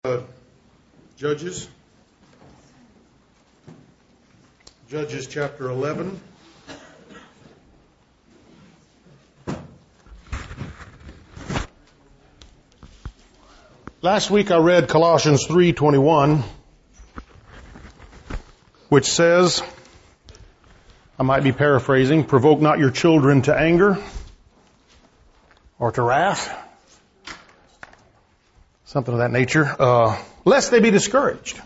Judges chapter 11. Last week I read Colossians 3:21, which says, I might be paraphrasing, provoke not your children to anger or to wrath, something of that nature, lest they be discouraged.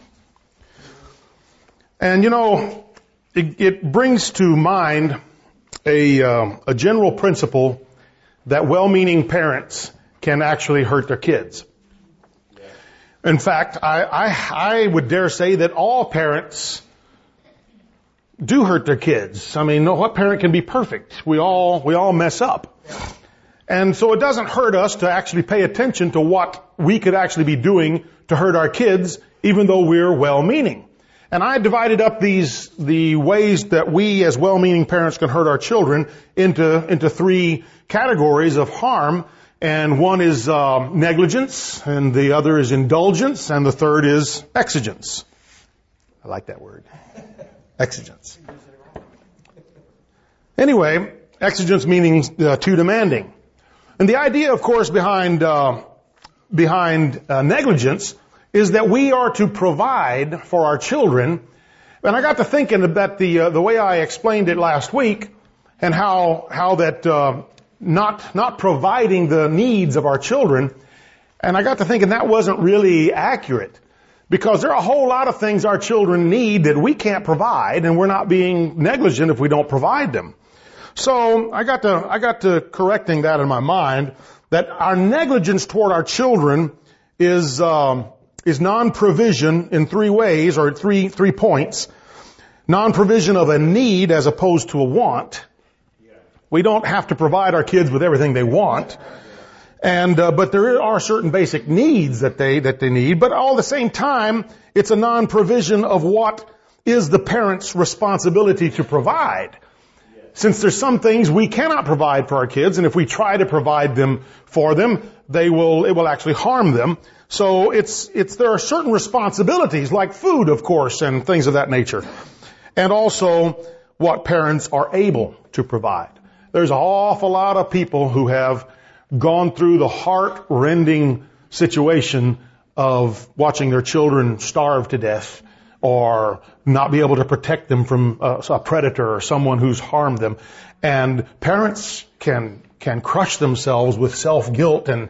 And it brings to mind a general principle that well-meaning parents can actually hurt their kids. In fact, I would dare say that all parents do hurt their kids. I mean, what parent can be perfect? We all mess up. And so it doesn't hurt us to actually pay attention to what we could actually be doing to hurt our kids, even though we're well-meaning. And I divided up the ways that we as well-meaning parents can hurt our children into three categories of harm. And one is negligence, and the other is indulgence, and the third is exigence. I like that word. Exigence. Anyway, exigence meaning too demanding. And the idea, of course, behind negligence is that we are to provide for our children. And I got to thinking about the way I explained it last week, and how that not providing the needs of our children. And I got to thinking that wasn't really accurate, because there are a whole lot of things our children need that we can't provide, and we're not being negligent if we don't provide them. So I got to correcting that in my mind, that our negligence toward our children is non-provision in three ways, or three points. Non-provision of a need as opposed to a want. We don't have to provide our kids with everything they want. And, but there are certain basic needs that they need. But all at the same time, it's a non-provision of what is the parent's responsibility to provide. Since there's some things we cannot provide for our kids, and if we try to provide them for them, it will actually harm them. So there are certain responsibilities, like food, of course, and things of that nature. And also what parents are able to provide. There's an awful lot of people who have gone through the heart-rending situation of watching their children starve to death, or not be able to protect them from a predator or someone who's harmed them. And parents can crush themselves with self-guilt and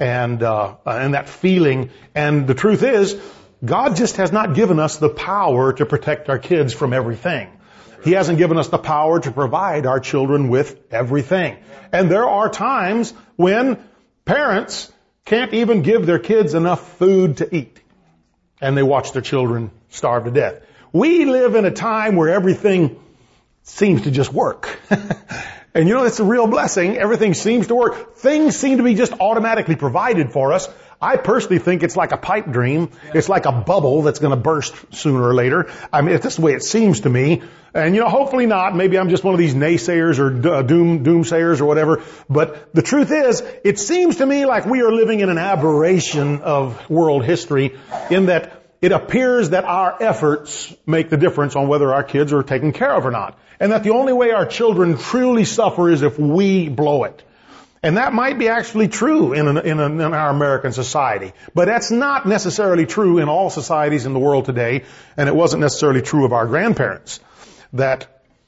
that feeling. And the truth is, God just has not given us the power to protect our kids from everything. He hasn't given us the power to provide our children with everything. And there are times when parents can't even give their kids enough food to eat, and they watch their children starve to death. We live in a time where everything seems to just work. And it's a real blessing. Everything seems to work. Things seem to be just automatically provided for us. I personally think it's like a pipe dream. It's like a bubble that's going to burst sooner or later. I mean, that's the way it seems to me. And hopefully not. Maybe I'm just one of these naysayers or doomsayers or whatever. But the truth is, it seems to me like we are living in an aberration of world history, in that it appears that our efforts make the difference on whether our kids are taken care of or not. And that the only way our children truly suffer is if we blow it. And that might be actually true in our American society. But that's not necessarily true in all societies in the world today. And it wasn't necessarily true of our grandparents. That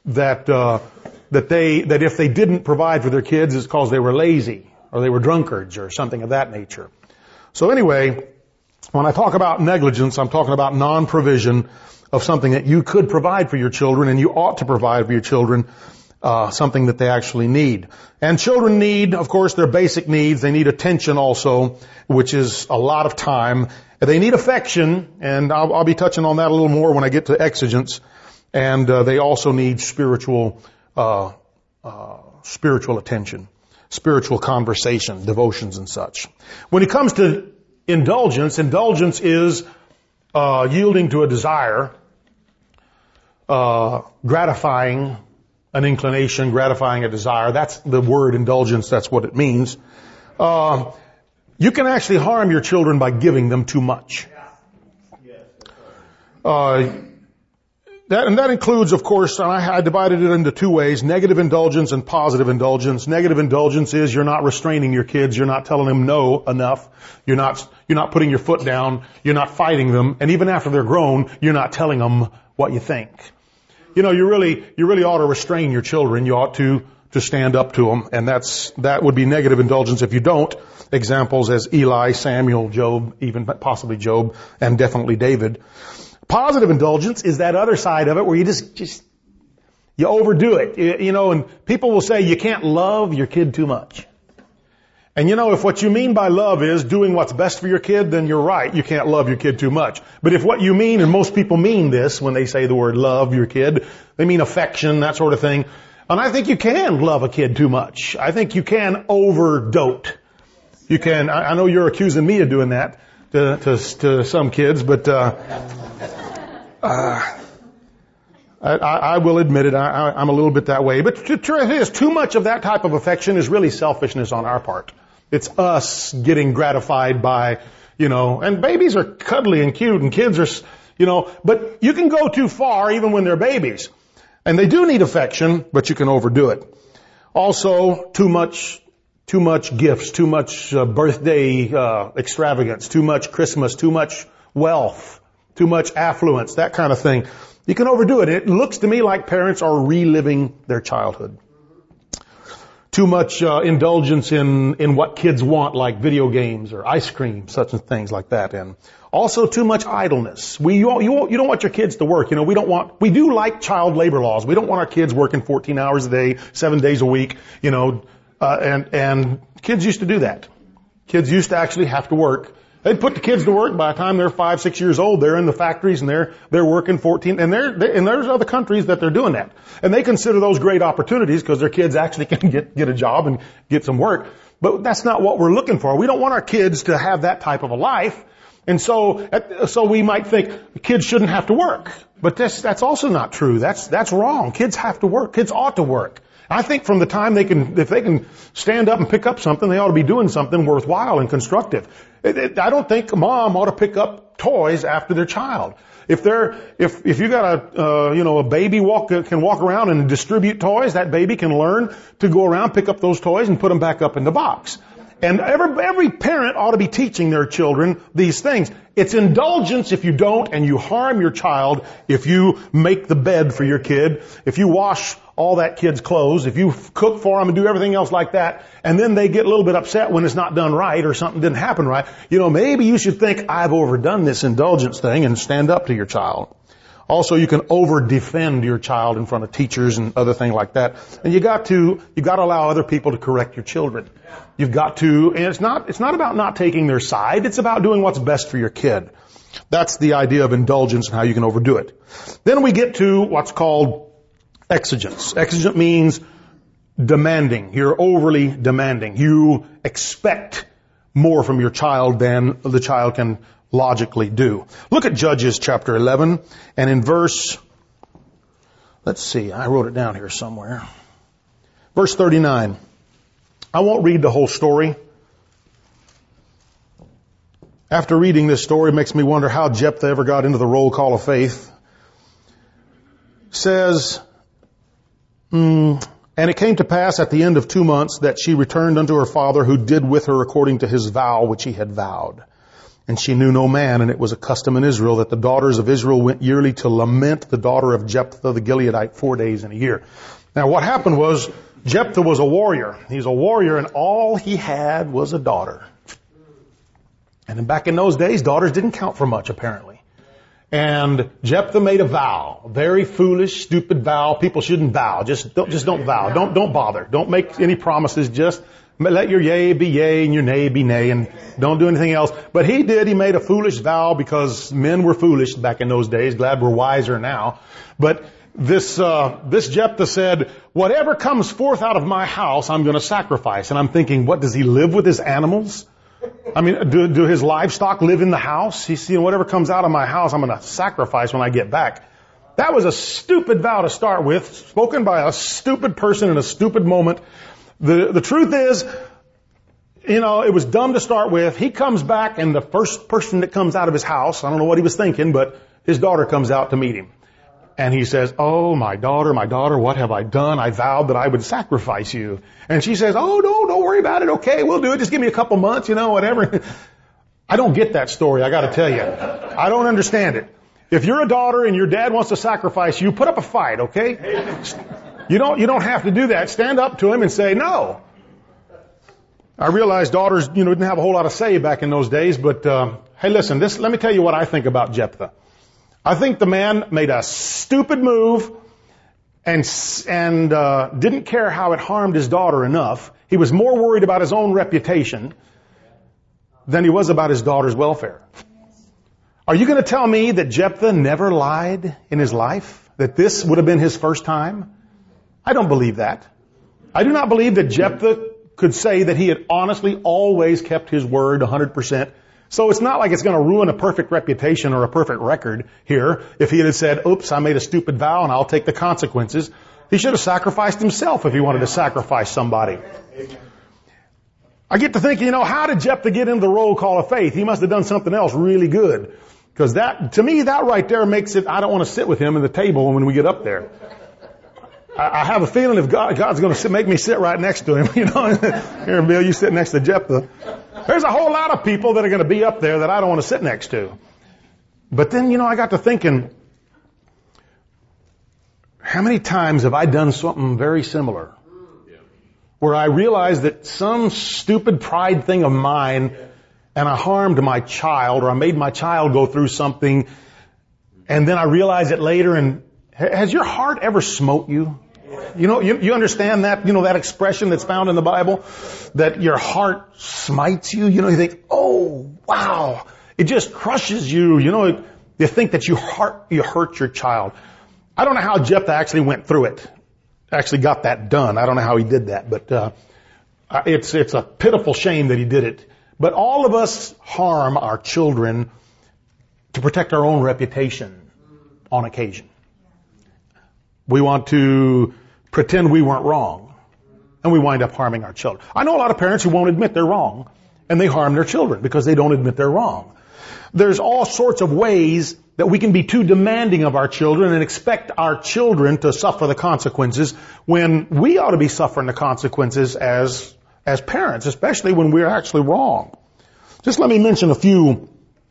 if they didn't provide for their kids, it's because they were lazy, or they were drunkards, or something of that nature. So anyway, when I talk about negligence, I'm talking about non-provision of something that you could provide for your children, and you ought to provide for your children something that they actually need. And children need, of course, their basic needs. They need attention also, which is a lot of time. They need affection, and I'll be touching on that a little more when I get to exigence. And they also need spiritual attention, spiritual conversation, devotions and such. When it comes to indulgence is yielding to a desire, gratifying an inclination, gratifying a desire. That's the word indulgence. That's what it means. You can actually harm your children by giving them too much. That includes, of course, and I divided it into two ways, negative indulgence and positive indulgence. Negative indulgence is you're not restraining your kids. You're not telling them no enough. You're not putting your foot down. You're not fighting them. And even after they're grown, you're not telling them what you think. You really ought to restrain your children. You ought to stand up to them. And that would be negative indulgence. If you don't, examples as Eli, Samuel, Job, even possibly Job, and definitely David. Positive indulgence is that other side of it where you you overdo it. And people will say you can't love your kid too much. And if what you mean by love is doing what's best for your kid, then you're right. You can't love your kid too much. But if what you mean, and most people mean this when they say the word love your kid, they mean affection, that sort of thing. And I think you can love a kid too much. I think you can overdote. You can, I know you're accusing me of doing that to some kids, but, I will admit it. I'm a little bit that way. But the truth is, too much of that type of affection is really selfishness on our part. It's us getting gratified by, and babies are cuddly and cute and kids are, but you can go too far even when they're babies. And they do need affection, but you can overdo it. Also, too much gifts, too much birthday extravagance, too much Christmas, too much wealth, too much affluence, that kind of thing. You can overdo it. It looks to me like parents are reliving their childhood. Too much indulgence in what kids want, like video games or ice cream, such and things like that. And also too much idleness. You don't want your kids to work. We do like child labor laws. We don't want our kids working 14 hours a day, 7 days a week, and kids used to do that. Kids used to actually have to work. They'd put the kids to work by the time they're 5, 6 years old. They're in the factories and they're working 14. And there's other countries that they're doing that. And they consider those great opportunities because their kids actually can get a job and get some work. But that's not what we're looking for. We don't want our kids to have that type of a life. And so we might think kids shouldn't have to work. But that's also not true. That's wrong. Kids have to work. Kids ought to work. I think from the time if they can stand up and pick up something, they ought to be doing something worthwhile and constructive. I don't think a mom ought to pick up toys after their child. If you got a baby can walk around and distribute toys, that baby can learn to go around, pick up those toys and put them back up in the box. And every parent ought to be teaching their children these things. It's indulgence if you don't, and you harm your child if you make the bed for your kid, if you wash all that kid's clothes, if you cook for them and do everything else like that, and then they get a little bit upset when it's not done right or something didn't happen right. Maybe you should think, I've overdone this indulgence thing, and stand up to your child. Also, you can over-defend your child in front of teachers and other things like that. And you got to allow other people to correct your children. You've got to, and it's not about not taking their side. It's about doing what's best for your kid. That's the idea of indulgence and how you can overdo it. Then we get to what's called exigence. Exigent means demanding. You're overly demanding. You expect more from your child than the child can logically do. Look at Judges chapter 11, and in verse, let's see, I wrote it down here somewhere. Verse 39. I won't read the whole story. After reading this story, it makes me wonder how Jephthah ever got into the roll call of faith. It says, and it came to pass at the end of 2 months that she returned unto her father, who did with her according to his vow which he had vowed. And she knew no man, and it was a custom in Israel that the daughters of Israel went yearly to lament the daughter of Jephthah the Gileadite 4 days in a year. Now what happened was, Jephthah was a warrior. He's a warrior, and all he had was a daughter. And then back in those days, daughters didn't count for much, apparently. And Jephthah made a vow, a very foolish, stupid vow. People shouldn't vow. Just don't vow. Don't bother. Don't make any promises. Just let your yea be yea and your nay be nay, and don't do anything else. But he made a foolish vow because men were foolish back in those days. Glad we're wiser now. But this Jephthah said, whatever comes forth out of my house, I'm going to sacrifice. And I'm thinking, what, does he live with his animals? I mean, do his livestock live in the house? He's saying, whatever comes out of my house, I'm going to sacrifice when I get back. That was a stupid vow to start with, spoken by a stupid person in a stupid moment. The truth is, it was dumb to start with. He comes back, and the first person that comes out of his house, I don't know what he was thinking, but his daughter comes out to meet him. And he says, "Oh, my daughter, what have I done? I vowed that I would sacrifice you." And she says, "Oh, no, don't worry about it. Okay, we'll do it. Just give me a couple months, whatever." I don't get that story, I gotta tell you. I don't understand it. If you're a daughter and your dad wants to sacrifice you, put up a fight, okay? You don't have to do that. Stand up to him and say no. I realize daughters, didn't have a whole lot of say back in those days, but hey, listen, let me tell you what I think about Jephthah. I think the man made a stupid move and didn't care how it harmed his daughter enough. He was more worried about his own reputation than he was about his daughter's welfare. Are you going to tell me that Jephthah never lied in his life? That this would have been his first time? I don't believe that. I do not believe that Jephthah could say that he had honestly always kept his word 100%. So it's not like it's going to ruin a perfect reputation or a perfect record here if he had said, "Oops, I made a stupid vow and I'll take the consequences." He should have sacrificed himself if he wanted to sacrifice somebody. I get to thinking, how did Jephthah get into the roll call of faith? He must have done something else really good. Because to me, that right there makes it, I don't want to sit with him at the table when we get up there. I have a feeling if God's going to make me sit right next to him, Here, Bill, you sit next to Jephthah. There's a whole lot of people that are going to be up there that I don't want to sit next to. But then, I got to thinking, how many times have I done something very similar? Where I realized that some stupid pride thing of mine, and I harmed my child, or I made my child go through something, and then I realized it later. And has your heart ever smote you? You understand that, that expression that's found in the Bible, that your heart smites you. You think, "Oh, wow." It just crushes you. You think that you hurt your child. I don't know how Jephthah actually went through it. Actually got that done. I don't know how he did that, but it's a pitiful shame that he did it. But all of us harm our children to protect our own reputation on occasion. We want to pretend we weren't wrong, and we wind up harming our children. I know a lot of parents who won't admit they're wrong, and they harm their children because they don't admit they're wrong. There's all sorts of ways that we can be too demanding of our children and expect our children to suffer the consequences when we ought to be suffering the consequences as parents, especially when we're actually wrong. Just let me mention a few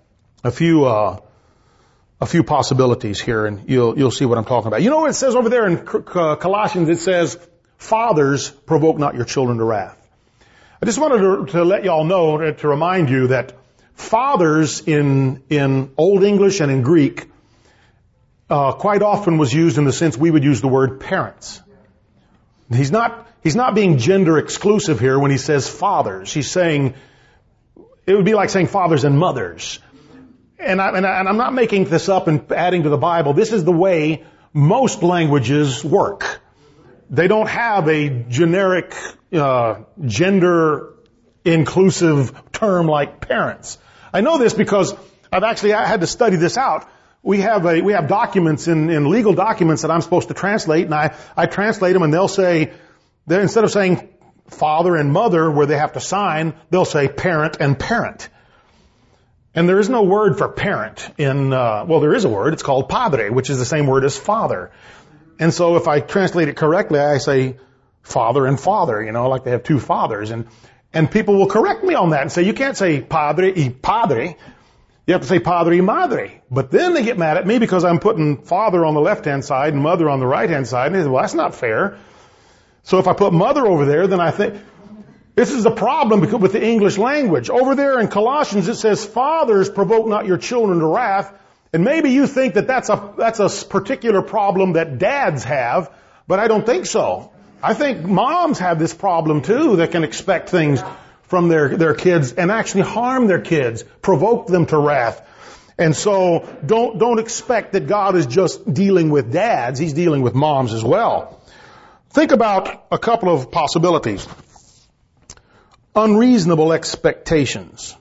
possibilities here, and you'll see what I'm talking about. What it says over there in Colossians? It says, "Fathers, provoke not your children to wrath." I just wanted to let y'all know, to remind you that fathers in Old English and in Greek quite often was used in the sense we would use the word parents. He's not being gender exclusive here when he says fathers. He's saying, it would be like saying fathers and mothers. And I'm not making this up and adding to the Bible. This is the way most languages work. They don't have a generic gender inclusive term like parents. I know this because I had to study this out. We have documents in legal documents that I'm supposed to translate, and I translate them, and they'll say, instead of saying father and mother where they have to sign, they'll say parent and parent. And there is no word for parent there is a word. It's called padre, which is the same word as father. And so if I translate it correctly, I say father and father, like they have two fathers. And people will correct me on that and say, you can't say padre y padre. You have to say padre y madre. But then they get mad at me because I'm putting father on the left-hand side and mother on the right-hand side. And they say, well, that's not fair. So if I put mother over there, then I think this is a problem because with the English language. Over there in Colossians, it says, "Fathers, provoke not your children to wrath." And maybe you think that that's a particular problem that dads have, but I don't think so. I think moms have this problem too, that can expect things from their kids and actually harm their kids, provoke them to wrath. And so don't expect that God is just dealing with dads. He's dealing with moms as well. Think about a couple of possibilities. Unreasonable expectations.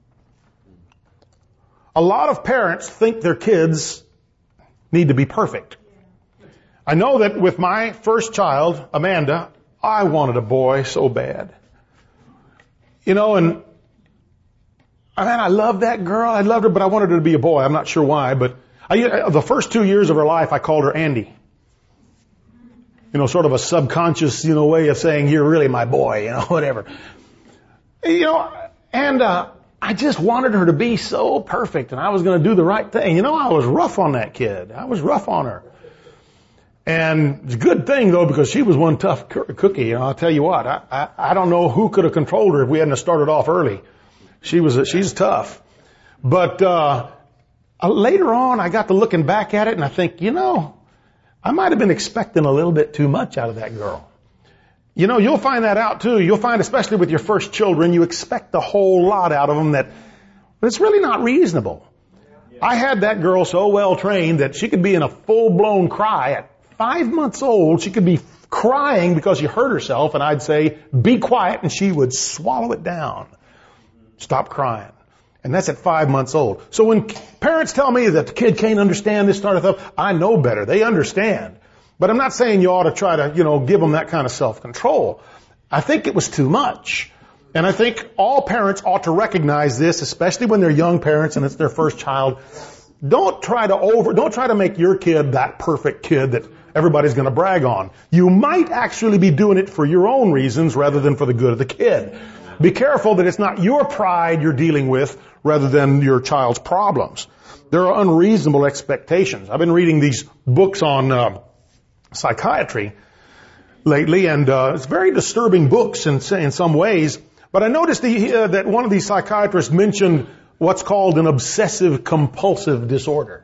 A lot of parents think their kids need to be perfect. I know that with my first child, Amanda, I wanted a boy so bad. and I loved that girl. I loved her, but I wanted her to be a boy. I'm not sure why, but the first 2 years of her life, I called her Andy. Sort of a subconscious, way of saying, you're really my boy, whatever. And I just wanted her to be so perfect, and I was going to do the right thing. I was rough on that kid. I was rough on her. And it's a good thing, though, because she was one tough cookie. I'll tell you what, I don't know who could have controlled her if we hadn't started off early. She's tough. But later on, I got to looking back at it, and I think, I might have been expecting a little bit too much out of that girl. You'll find that out, too. You'll find, especially with your first children, you expect a whole lot out of them but it's really not reasonable. I had that girl so well trained that she could be in a full-blown cry at 5 months old. She could be crying because she hurt herself, and I'd say, be quiet, and she would swallow it down. Stop crying. And that's at 5 months old. So when parents tell me that the kid can't understand this sort of stuff, I know better. They understand. But I'm not saying you ought to try to, give them that kind of self-control. I think it was too much. And I think all parents ought to recognize this, especially when they're young parents and it's their first child. Don't try to make your kid that perfect kid that everybody's going to brag on. You might actually be doing it for your own reasons rather than for the good of the kid. Be careful that it's not your pride you're dealing with rather than your child's problems. There are unreasonable expectations. I've been reading these books on psychiatry lately, and it's very disturbing books in some ways. But I noticed that one of these psychiatrists mentioned what's called an obsessive-compulsive disorder.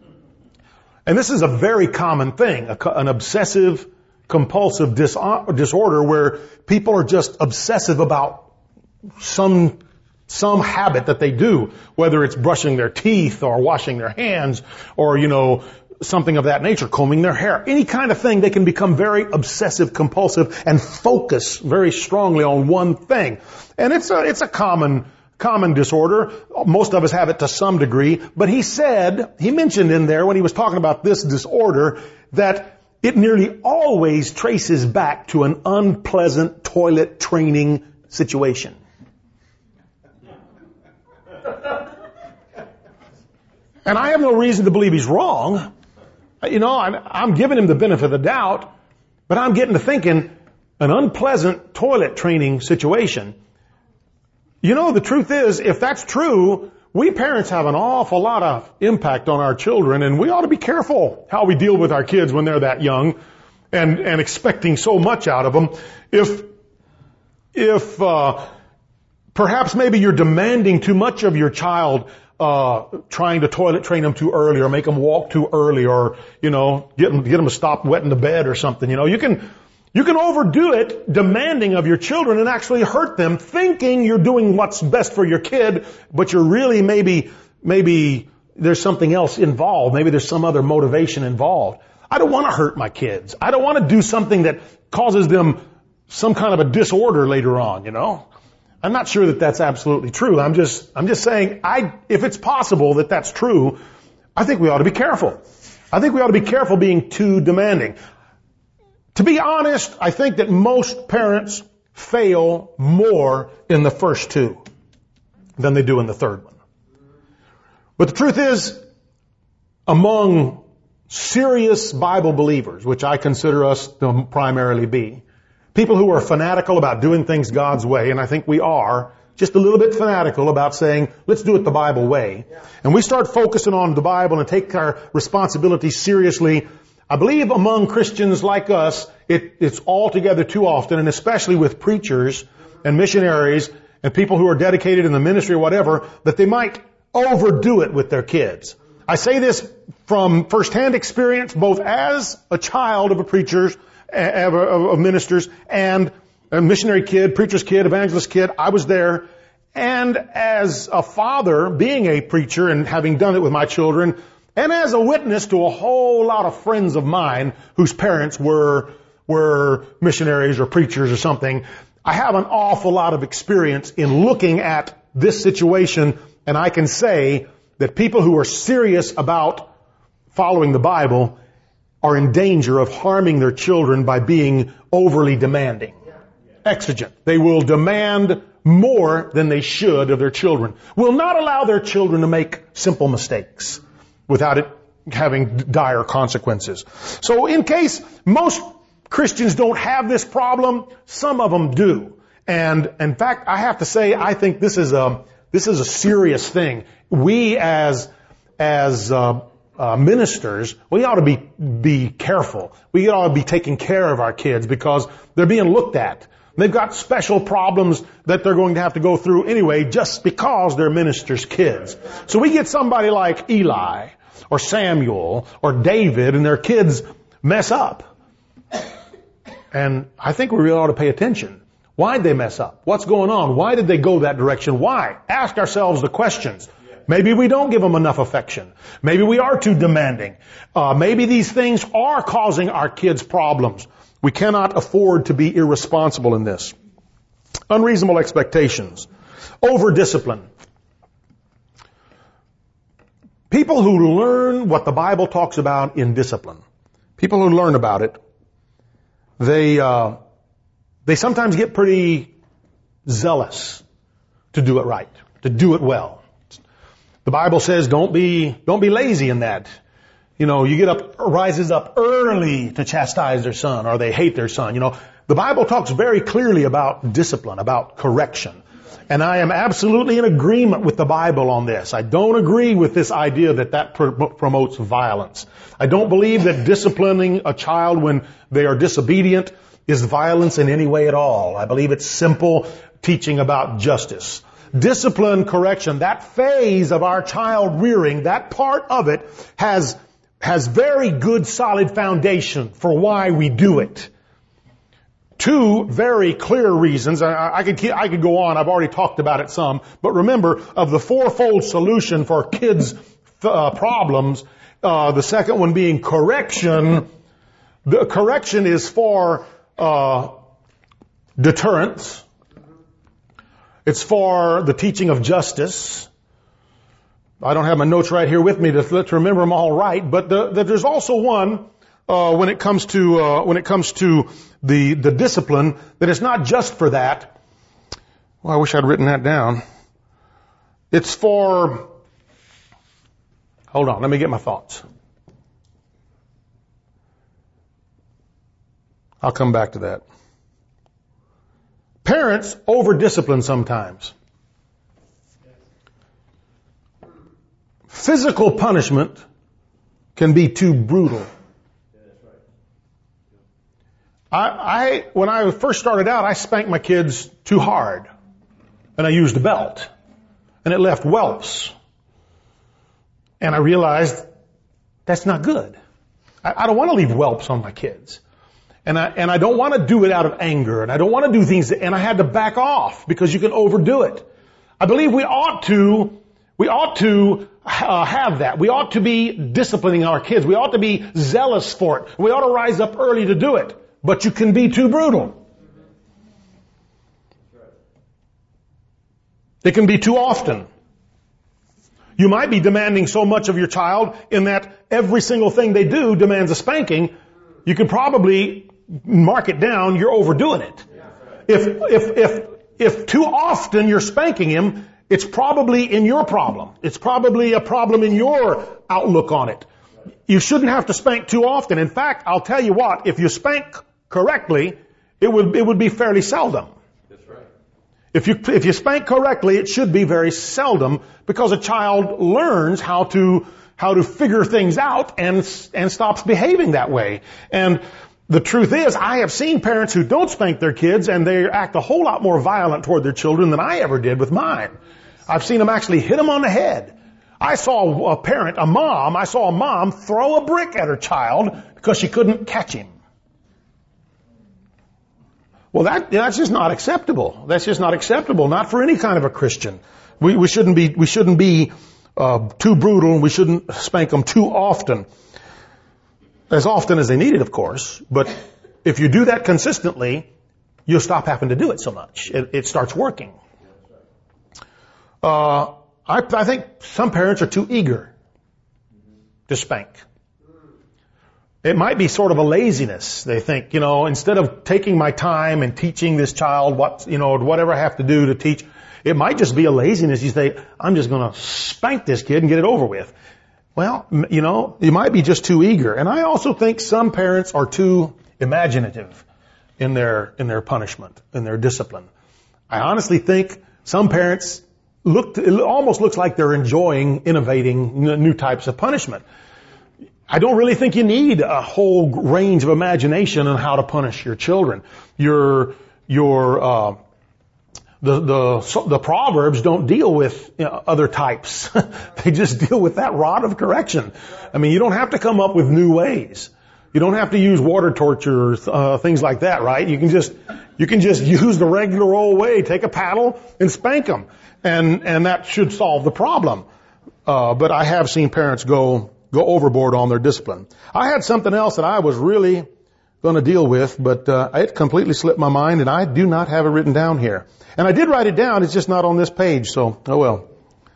And this is a very common thing, an obsessive-compulsive disorder where people are just obsessive about some habit that they do, whether it's brushing their teeth or washing their hands or, something of that nature, combing their hair. Any kind of thing, they can become very obsessive compulsive and focus very strongly on one thing. And it's a common disorder. Most of us have it to some degree. But he mentioned in there when he was talking about this disorder that it nearly always traces back to an unpleasant toilet training situation. And I have no reason to believe he's wrong. I'm giving him the benefit of the doubt, but I'm getting to thinking an unpleasant toilet training situation. The truth is, if that's true, we parents have an awful lot of impact on our children, and we ought to be careful how we deal with our kids when they're that young and expecting so much out of them. If perhaps maybe you're demanding too much of your child, trying to toilet train them too early or make them walk too early or, get them to stop wetting the bed or something. You can overdo it demanding of your children and actually hurt them thinking you're doing what's best for your kid, but you're really maybe there's something else involved. Maybe there's some other motivation involved. I don't want to hurt my kids. I don't want to do something that causes them some kind of a disorder later on, I'm not sure that that's absolutely true. I'm just saying, if it's possible that that's true, I think we ought to be careful. I think we ought to be careful being too demanding. To be honest, I think that most parents fail more in the first two than they do in the third one. But the truth is, among serious Bible believers, which I consider us to primarily be, people who are fanatical about doing things God's way, and I think we are, just a little bit fanatical about saying, let's do it the Bible way. And we start focusing on the Bible and take our responsibility seriously. I believe among Christians like us, it's altogether too often, and especially with preachers and missionaries and people who are dedicated in the ministry or whatever, that they might overdo it with their kids. I say this from firsthand experience, both as a child of a preacher, of ministers, and a missionary kid, preacher's kid, evangelist kid. I was there. And as a father, being a preacher and having done it with my children, and as a witness to a whole lot of friends of mine whose parents were missionaries or preachers or something, I have an awful lot of experience in looking at this situation, and I can say that people who are serious about following the Bible are in danger of harming their children by being overly demanding. Exigent. They will demand more than they should of their children. Will not allow their children to make simple mistakes without it having dire consequences. So in case most Christians don't have this problem, some of them do. And in fact, I have to say, I think this is a serious thing. We as ministers, we ought to be careful. We ought to be taking care of our kids because they're being looked at. They've got special problems that they're going to have to go through anyway just because they're ministers' kids. So we get somebody like Eli or Samuel or David and their kids mess up. And I think we really ought to pay attention. Why'd they mess up? What's going on? Why did they go that direction? Why? Ask ourselves the questions. Maybe we don't give them enough affection. Maybe we are too demanding. Maybe these things are causing our kids problems. We cannot afford to be irresponsible in this. Unreasonable expectations. Over-discipline. People who learn what the Bible talks about in discipline, people who learn about it, they sometimes get pretty zealous to do it right, to do it well. The Bible says don't be lazy in that. You know, rises up early to chastise their son, or they hate their son. You know, the Bible talks very clearly about discipline, about correction. And I am absolutely in agreement with the Bible on this. I don't agree with this idea that promotes violence. I don't believe that disciplining a child when they are disobedient is violence in any way at all. I believe it's simple teaching about justice. Discipline, correction, that phase of our child rearing, that part of it has very good solid foundation for why we do it. Two very clear reasons. I could go on. I've already talked about it some. But remember, of the fourfold solution for kids' problems, the second one being correction. The correction is for deterrence. It's for the teaching of justice. I don't have my notes right here with me to remember them all right. But there's also one when it comes to the discipline, that it's not just for that. Well, I wish I'd written that down. It's for, hold on, let me get my thoughts. I'll come back to that. Parents over-discipline sometimes. Physical punishment can be too brutal. When I first started out, I spanked my kids too hard. And I used a belt. And it left whelps. And I realized that's not good. I don't want to leave whelps on my kids. And I don't want to do it out of anger. And I don't want to do things and I had to back off because you can overdo it. I believe we ought to have that. We ought to be disciplining our kids. We ought to be zealous for it. We ought to rise up early to do it. But you can be too brutal. It can be too often. You might be demanding so much of your child in that every single thing they do demands a spanking. You could probably mark it down, you're overdoing it. If too often you're spanking him, it's probably in your problem. It's probably a problem in your outlook on it. You shouldn't have to spank too often. In fact, I'll tell you what, if you spank correctly, it would be fairly seldom. That's right. If you spank correctly, it should be very seldom because a child learns how to figure things out and stops behaving that way. And the truth is, I have seen parents who don't spank their kids and they act a whole lot more violent toward their children than I ever did with mine. I've seen them actually hit them on the head. I saw a mom throw a brick at her child because she couldn't catch him. Well, that's just not acceptable. That's just not acceptable, not for any kind of a Christian. We shouldn't be too brutal, and we shouldn't spank them too often. As often as they need it, of course. But if you do that consistently, you'll stop having to do it so much. It starts working. I think some parents are too eager to spank. It might be sort of a laziness. They think, instead of taking my time and teaching this child whatever I have to do to teach, it might just be a laziness. You say, I'm just going to spank this kid and get it over with. Well, you might be just too eager. And I also think some parents are too imaginative in their punishment, in their discipline. I honestly think some parents it almost looks like they're enjoying innovating new types of punishment. I don't really think you need a whole range of imagination on how to punish your children. The Proverbs don't deal with other types. They just deal with that rod of correction. I mean, you don't have to come up with new ways. You don't have to use water torture or things like that, right? You can just use the regular old way. Take a paddle and spank them, and that should solve the problem. But I have seen parents go overboard on their discipline. I had something else that I was really going to deal with, but it completely slipped my mind, and I do not have it written down here. And I did write it down. It's just not on this page, so oh well.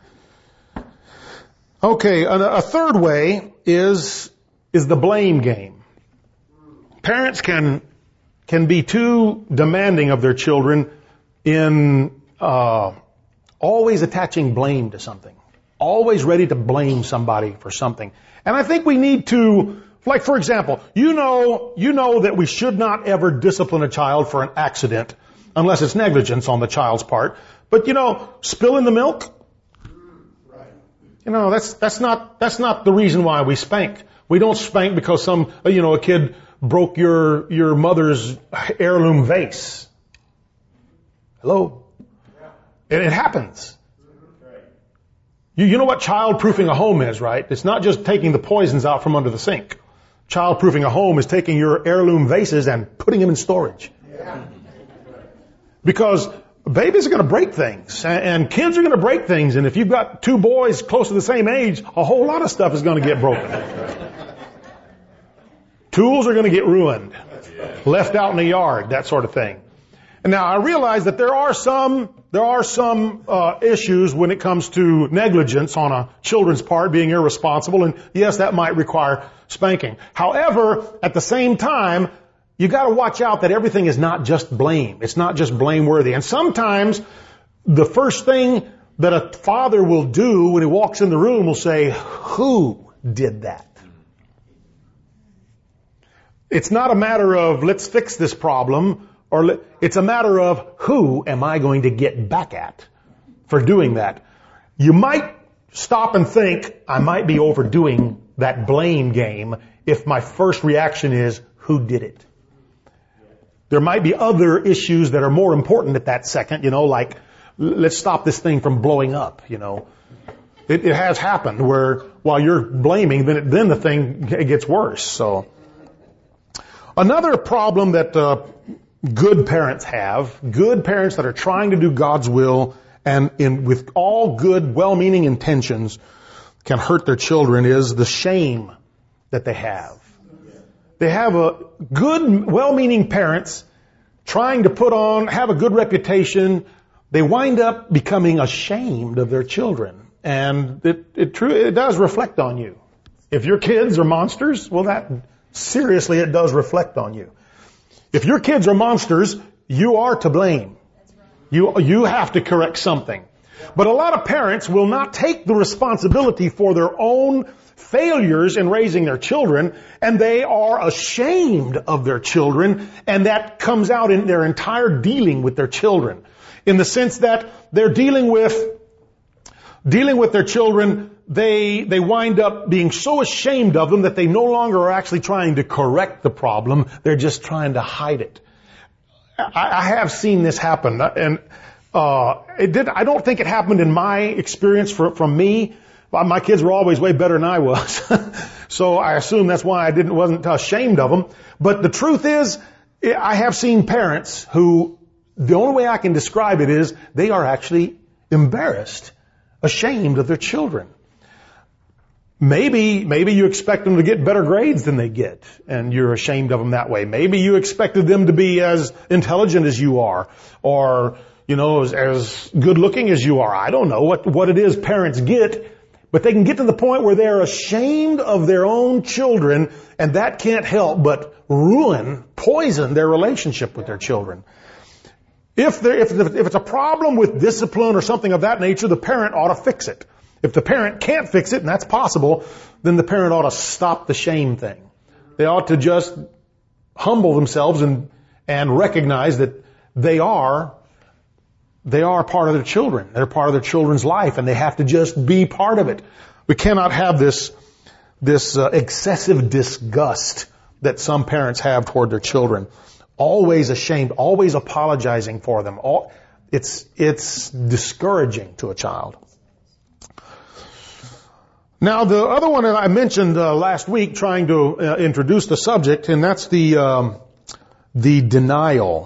Okay, a third way is the blame game. Parents can be too demanding of their children in always attaching blame to something. Always ready to blame somebody for something. And I think we need to, like for example, you know that we should not ever discipline a child for an accident unless it's negligence on the child's part. But spilling the milk, that's not the reason why we spank. We don't spank because a kid broke your mother's heirloom vase. Hello? And it happens. You know what child-proofing a home is, right? It's not just taking the poisons out from under the sink. Child-proofing a home is taking your heirloom vases and putting them in storage. Because babies are going to break things, and kids are going to break things, and if you've got two boys close to the same age, a whole lot of stuff is going to get broken. Tools are going to get ruined, left out in the yard, that sort of thing. And now I realize that there are some issues when it comes to negligence on a children's part, being irresponsible, and yes, that might require spanking. However, at the same time, you got to watch out that everything is not just blame. It's not just blameworthy. And sometimes the first thing that a father will do when he walks in the room will say, "Who did that?" It's not a matter of let's fix this problem. It's a matter of who am I going to get back at for doing that. You might stop and think, I might be overdoing that blame game if my first reaction is, who did it? There might be other issues that are more important at that second, like let's stop this thing from blowing up, It has happened where while you're blaming, then the thing gets worse. So another problem that good parents that are trying to do God's will and with all good, well-meaning intentions can hurt their children is the shame that they have. They have a good, well-meaning parents trying to have a good reputation. They wind up becoming ashamed of their children. And it does reflect on you. If your kids are monsters, well, it does reflect on you. If your kids are monsters, you are to blame. You have to correct something. But a lot of parents will not take the responsibility for their own failures in raising their children, and they are ashamed of their children, and that comes out in their entire dealing with their children. In the sense that they're dealing with their children, they wind up being so ashamed of them that they no longer are actually trying to correct the problem. They're just trying to hide it. I have seen this happen, and I don't think it happened in my experience from me. My kids were always way better than I was. So I assume that's why I wasn't ashamed of them. But the truth is, I have seen parents who, the only way I can describe it is, they are actually embarrassed, ashamed of their children. Maybe you expect them to get better grades than they get, and you're ashamed of them that way. Maybe you expected them to be as intelligent as you are, or, as good looking as you are. I don't know what it is parents get, But they can get to the point where they're ashamed of their own children, and that can't help but poison their relationship with their children. If it's a problem with discipline or something of that nature, the parent ought to fix it. If the parent can't fix it, and that's possible, then the parent ought to stop the shame thing. They ought to just humble themselves and recognize that they are part of their children. They're part of their children's life, and they have to just be part of it. We cannot have this excessive disgust that some parents have toward their children. Always ashamed, always apologizing for them. It's discouraging to a child. Now, the other one that I mentioned last week, trying to introduce the subject, and that's the denial.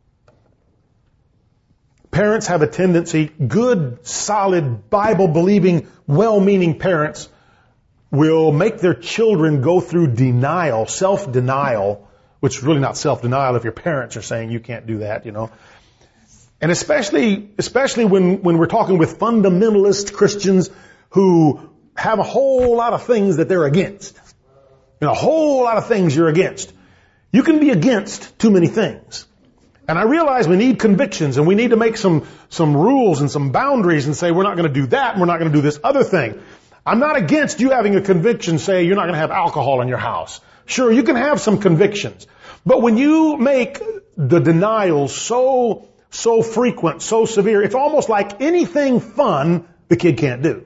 Parents have a tendency, good, solid, Bible-believing, well-meaning parents will make their children go through denial, self-denial, which is really not self-denial if your parents are saying you can't do that, you know. And especially when we're talking with fundamentalist Christians who have a whole lot of things that they're against. You know, a whole lot of things you're against. You can be against too many things. And I realize we need convictions and we need to make some rules and some boundaries and say we're not going to do that and we're not going to do this other thing. I'm not against you having a conviction, say you're not going to have alcohol in your house. Sure, you can have some convictions. But when you make the denials so frequent, so severe, it's almost like anything fun the kid can't do.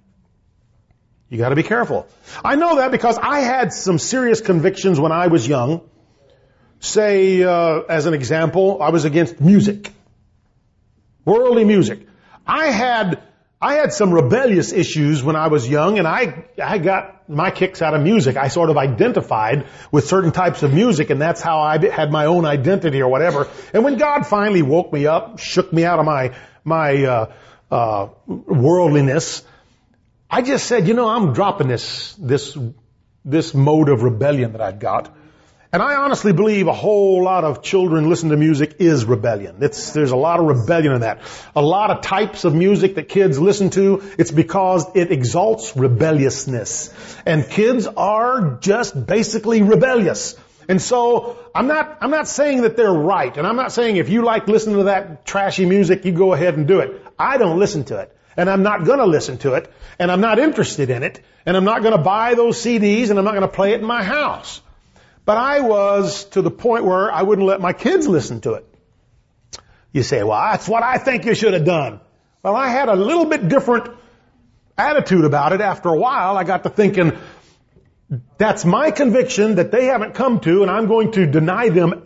You got to be careful. I know that because I had some serious convictions when I was young. Say, as an example, I was against music. Worldly music. I had some rebellious issues when I was young, and I got my kicks out of music. I sort of identified with certain types of music, and that's how I had my own identity or whatever. And when God finally woke me up, shook me out of my worldliness, I just said, you know, I'm dropping this mode of rebellion that I've got. And I honestly believe a whole lot of children listen to music is rebellion. There's a lot of rebellion in that. A lot of types of music that kids listen to, it's because it exalts rebelliousness. And kids are just basically rebellious. And so I'm not saying that they're right. And I'm not saying if you like listening to that trashy music, you go ahead and do it. I don't listen to it. And I'm not going to listen to it. And I'm not interested in it. And I'm not going to buy those CDs. And I'm not going to play it in my house. But I was to the point where I wouldn't let my kids listen to it. You say, well, that's what I think you should have done. Well, I had a little bit different attitude about it. After a while, I got to thinking, that's my conviction that they haven't come to, and I'm going to deny them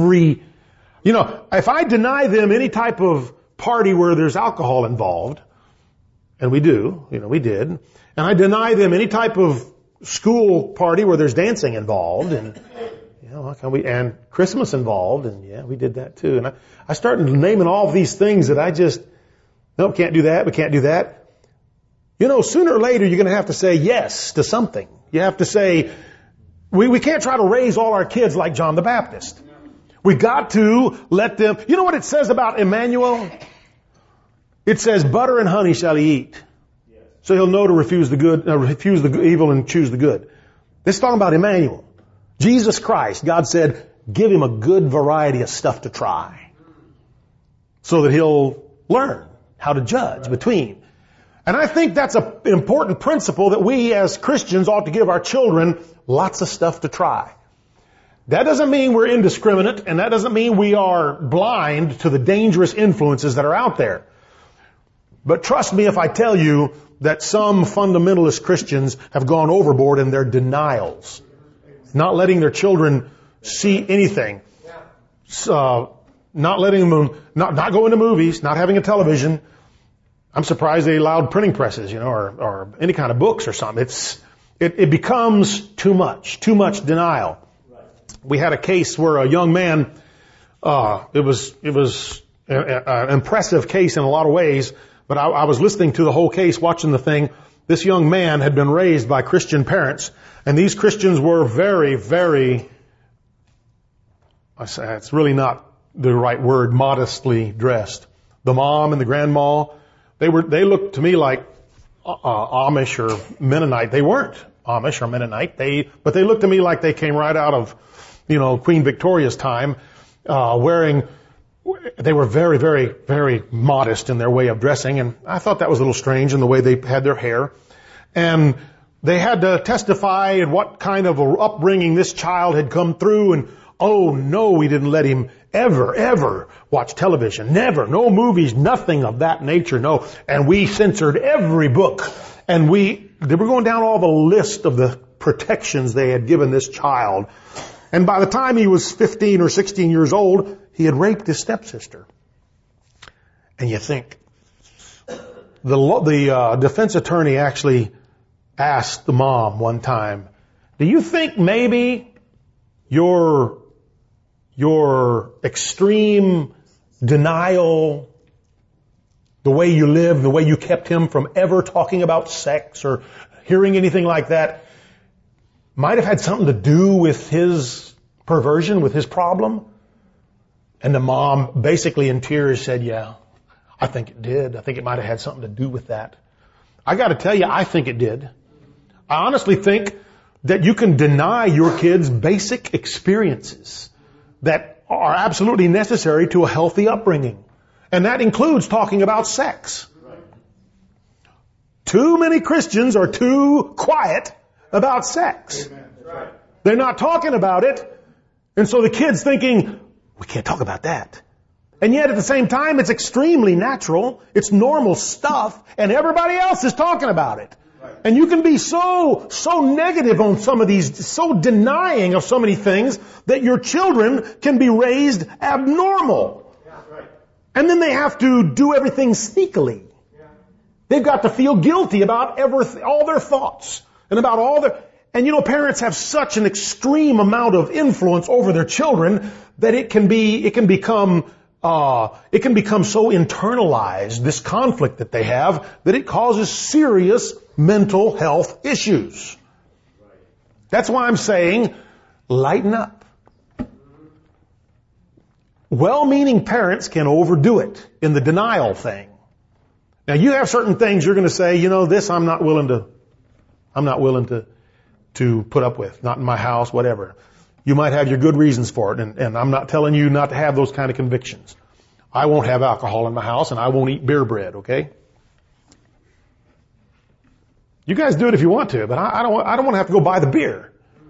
if I deny them any type of party where there's alcohol involved, and we did, and I deny them any type of school party where there's dancing involved and and Christmas involved, and we did that too. And I started naming all these things that I just can't do that, we can't do that. Sooner or later you're going to have to say yes to something. You have to say, we can't try to raise all our kids like John the Baptist. We got to let them. You know what it says about Emmanuel? It says, butter and honey shall he eat. So he'll know to refuse the evil and choose the good. This is talking about Emmanuel. Jesus Christ, God said, give him a good variety of stuff to try. So that he'll learn how to judge between. And I think that's an important principle that we as Christians ought to give our children lots of stuff to try. That doesn't mean we're indiscriminate, and that doesn't mean we are blind to the dangerous influences that are out there. But trust me if I tell you that some fundamentalist Christians have gone overboard in their denials. Not letting their children see anything. Not letting them, not going to movies, not having a television. I'm surprised they allowed printing presses, or any kind of books or something. It becomes too much denial. We had a case where a young man, it was an impressive case in a lot of ways. But I was listening to the whole case, watching the thing. This young man had been raised by Christian parents, and these Christians were very, very, it's really not the right word, modestly dressed. The mom and the grandma, they looked to me like Amish or Mennonite. They weren't Amish or Mennonite. But they looked to me like they came right out of, Queen Victoria's time, they were very, very, very modest in their way of dressing, and I thought that was a little strange in the way they had their hair. And they had to testify in what kind of upbringing this child had come through, and oh no, we didn't let him ever watch television. Never. No movies, nothing of that nature, no. And we censored every book. And they were going down all the list of the protections they had given this child. And by the time he was 15 or 16 years old, he had raped his stepsister. And you think, the defense attorney actually asked the mom one time, do you think maybe your extreme denial, the way you lived, the way you kept him from ever talking about sex or hearing anything like that, might have had something to do with his perversion, with his problem? And the mom, basically in tears, said, yeah, I think it did. I think it might have had something to do with that. I got to tell you, I think it did. I honestly think that you can deny your kids basic experiences that are absolutely necessary to a healthy upbringing. And that includes talking about sex. Too many Christians are too quiet about sex. They're not talking about it. And so the kid's thinking, we can't talk about that. And yet at the same time, it's extremely natural. It's normal stuff. And everybody else is talking about it. And you can be so negative on some of these, so denying of so many things that your children can be raised abnormal. And then they have to do everything sneakily. They've got to feel guilty about all their thoughts and about all their... And parents have such an extreme amount of influence over their children that it can become so internalized, this conflict that they have, that it causes serious mental health issues. That's why I'm saying, lighten up. Well-meaning parents can overdo it in the denial thing. Now you have certain things you're going to say, this I'm not willing to put up with. Not in my house, whatever. You might have your good reasons for it, and I'm not telling you not to have those kind of convictions. I won't have alcohol in my house, and I won't eat beer bread, okay? You guys do it if you want to, but I don't want to have to go buy the beer.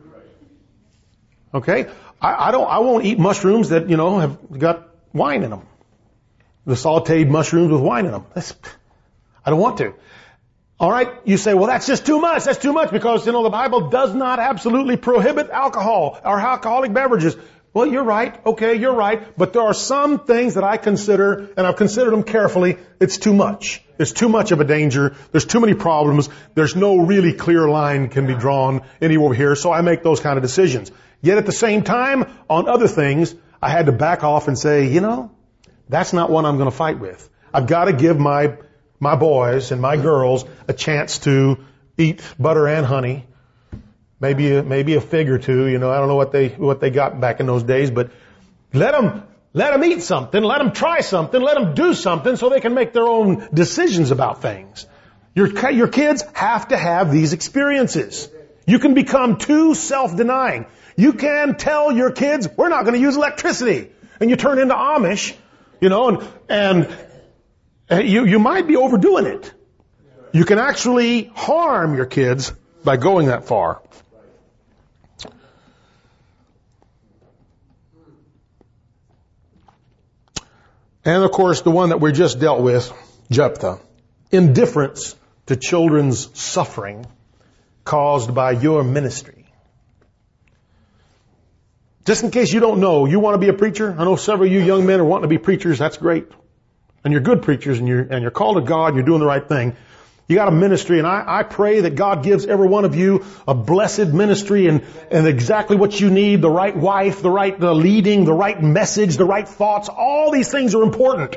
Okay? I won't eat mushrooms that, have got wine in them. The sauteed mushrooms with wine in them. I don't want to. All right, you say, well, that's just too much. That's too much because, the Bible does not absolutely prohibit alcohol or alcoholic beverages. Well, you're right. Okay, you're right. But there are some things that I consider, and I've considered them carefully, it's too much. It's too much of a danger. There's too many problems. There's no really clear line can be drawn anywhere here. So I make those kind of decisions. Yet at the same time, on other things, I had to back off and say, that's not one I'm going to fight with. I've got to give my boys and my girls a chance to eat butter and honey. Maybe a fig or two, I don't know what they got back in those days, but let them eat something, let them try something, let them do something so they can make their own decisions about things. Your kids have to have these experiences. You can become too self-denying. You can tell your kids, we're not going to use electricity. And you turn into Amish, and you might be overdoing it. You can actually harm your kids by going that far. And of course, the one that we just dealt with, Jephthah. Indifference to children's suffering caused by your ministry. Just in case you don't know, you want to be a preacher? I know several of you young men are wanting to be preachers. That's great. And you're good preachers, and you're called to God, and you're doing the right thing. You got a ministry, and I pray that God gives every one of you a blessed ministry and exactly what you need, the right wife, the right leading, the right message, the right thoughts. All these things are important.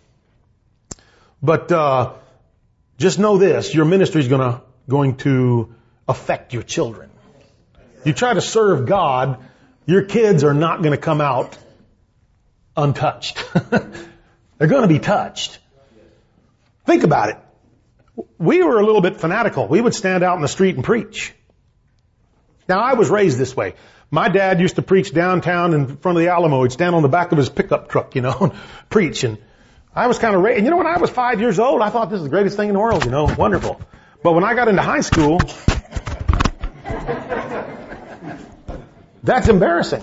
But just know this, your ministry is going to affect your children. You try to serve God, your kids are not going to come out untouched. They're going to be touched. Think about it. we were a little bit fanatical. We would stand out in the street and preach. Now, I was raised this way. My dad used to preach downtown in front of the Alamo. He'd stand on the back of his pickup truck, and preach. And I was kind of raised. And when I was 5 years old, I thought this is the greatest thing in the world, wonderful. But when I got into high school, that's embarrassing.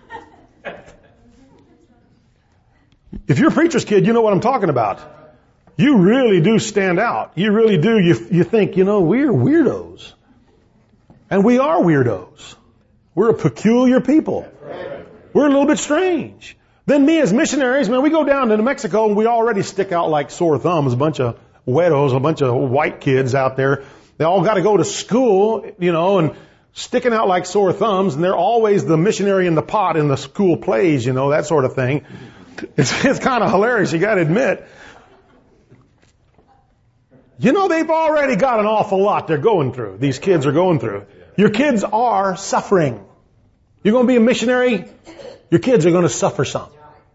If you're a preacher's kid, you know what I'm talking about. You really do stand out. You really do. You think, we're weirdos. And we are weirdos. We're a peculiar people. We're a little bit strange. Then me as missionaries, man, we go down to New Mexico and we already stick out like sore thumbs. A bunch of weirdos, a bunch of white kids out there. They all got to go to school, and sticking out like sore thumbs. And they're always the missionary in the pot in the school plays, that sort of thing. It's kind of hilarious, you got to admit. They've already got an awful lot they're going through. These kids are going through. Your kids are suffering. You're going to be a missionary, your kids are going to suffer some.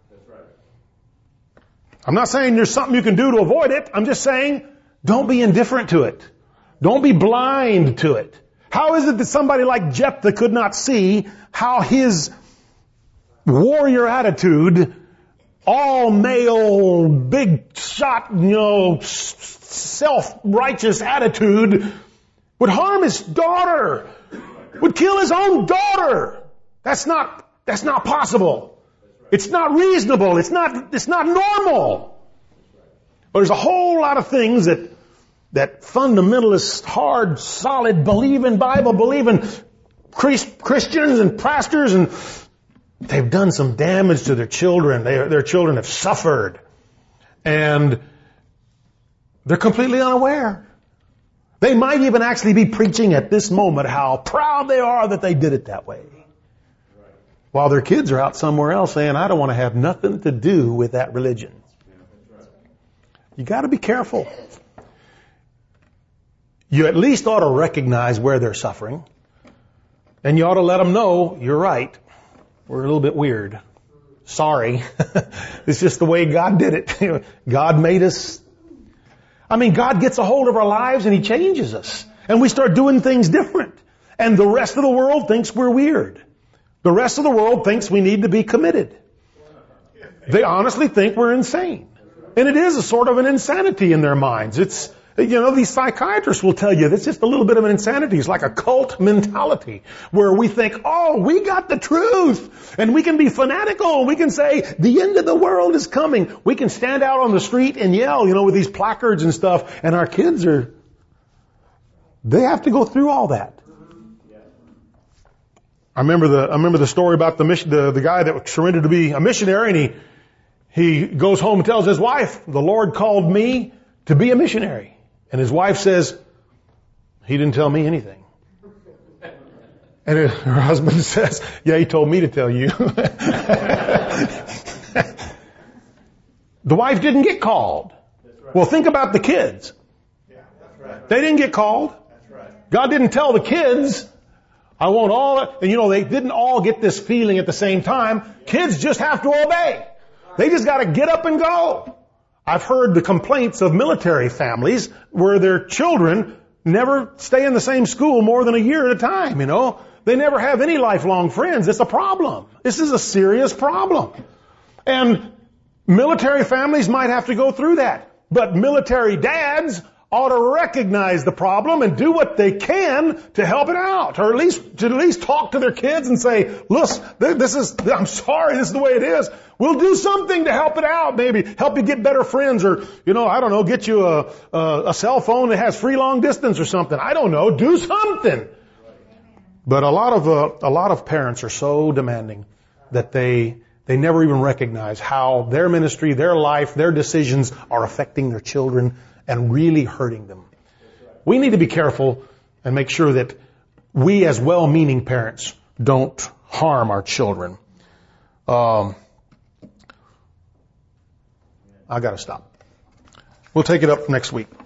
I'm not saying there's something you can do to avoid it. I'm just saying, don't be indifferent to it. Don't be blind to it. How is it that somebody like Jephthah could not see how his warrior attitude, all male, big shot, self-righteous attitude would harm his daughter, would kill his own daughter? That's not possible. It's not reasonable. It's not normal. But there's a whole lot of things that fundamentalist, hard, solid, Bible believing Christians and pastors, and they've done some damage to their children. Their children have suffered. And they're completely unaware. They might even actually be preaching at this moment how proud they are that they did it that way. While their kids are out somewhere else saying, I don't want to have nothing to do with that religion. You got to be careful. You at least ought to recognize where they're suffering. And you ought to let them know, you're right. We're a little bit weird. Sorry. It's just the way God did it. God made us. God gets a hold of our lives and He changes us. And we start doing things different. And the rest of the world thinks we're weird. The rest of the world thinks we need to be committed. They honestly think we're insane. And it is a sort of an insanity in their minds. It's, these psychiatrists will tell you that's just a little bit of an insanity. It's like a cult mentality where we think, we got the truth. And we can be fanatical. We can say, the end of the world is coming. We can stand out on the street and yell, with these placards and stuff. And our kids they have to go through all that. I remember the story about the guy that surrendered to be a missionary, and he goes home and tells his wife, the Lord called me to be a missionary. And his wife says, He didn't tell me anything. And her husband says, yeah, he told me to tell you. The wife didn't get called. Well, think about the kids. They didn't get called. God didn't tell the kids, I want all, and they didn't all get this feeling at the same time. Kids just have to obey. They just gotta get up and go. I've heard the complaints of military families where their children never stay in the same school more than a year at a time, They never have any lifelong friends. It's a problem. This is a serious problem. And military families might have to go through that. But military dads ought to recognize the problem and do what they can to help it out, or at least talk to their kids and say, look, I'm sorry, this is the way it is. We'll do something to help it out, maybe help you get better friends, or, I don't know, get you a cell phone that has free long distance or something. I don't know, do something. But a lot of parents are so demanding that they never even recognize how their ministry, their life, their decisions are affecting their children and really hurting them. We need to be careful and make sure that we as well-meaning parents don't harm our children. I got to stop. We'll take it up next week.